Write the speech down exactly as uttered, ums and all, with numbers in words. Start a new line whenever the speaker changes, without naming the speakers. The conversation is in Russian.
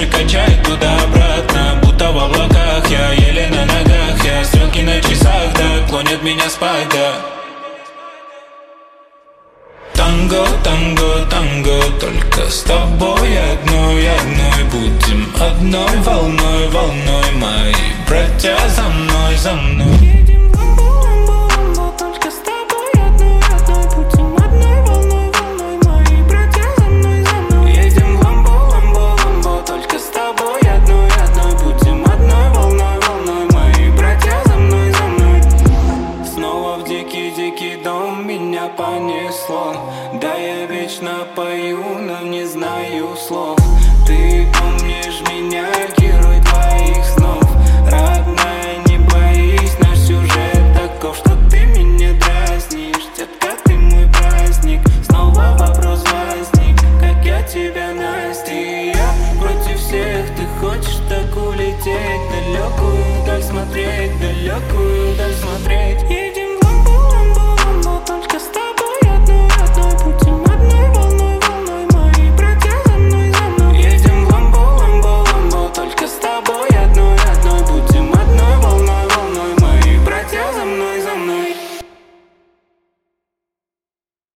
дальше качает туда-обратно, будто в облаках. Я еле на ногах, я стрелки на часах, да, клонят меня спать, да. Танго, танго, танго, только с тобой одной, одной. Будем одной волной, волной. Мои братья за мной, за мной.
Едем ламбо, ламбо, ламбо, только с тобой одной, одной. Будем одной волной, волной. Мои братья за мной, за мной. Едем ламбо, ламбо, ламбо, только с тобой одной, одной. Будем одной волной, волной. Мои братья за мной, за мной. Снова в дикий, дикий дом меня понесло. Да, я вечно пою, но не знаю слов. Ты помнишь меня, герой твоих снов. Родная, не боись, наш сюжет таков, что ты меня дразнишь. Детка, ты мой праздник. Снова вопрос возник, как я тебя настиг. Я против всех, ты хочешь так улететь. Далекую даль смотреть, далекую даль смотреть.